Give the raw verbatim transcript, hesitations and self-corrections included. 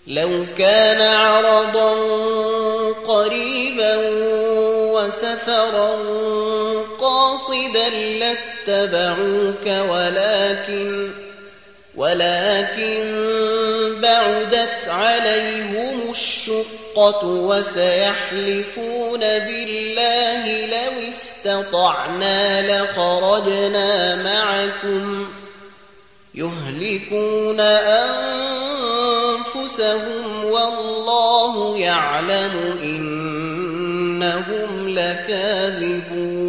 لو كان عرضا قريبا وسفرا قاصدا لاتبعوك ولكن ولكن بعدت عليهم الشقة وسيحلفون بالله لو استطعنا لخرجنا معكم يهلكون أنفسهم والله يعلم إنهم لكاذبون.